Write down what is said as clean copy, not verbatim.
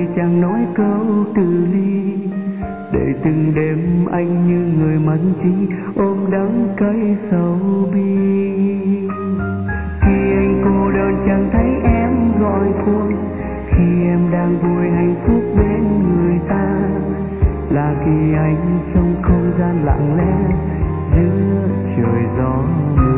chẳng nói câu từ ly, để từng đêm anh như người mất trí ôm đắng cay sầu bi. Khi anh cô đơn chẳng thấy em gọi tôi, khi em đang vui hạnh phúc bên người ta, là khi anh trong không gian lặng lẽ giữa trời gió.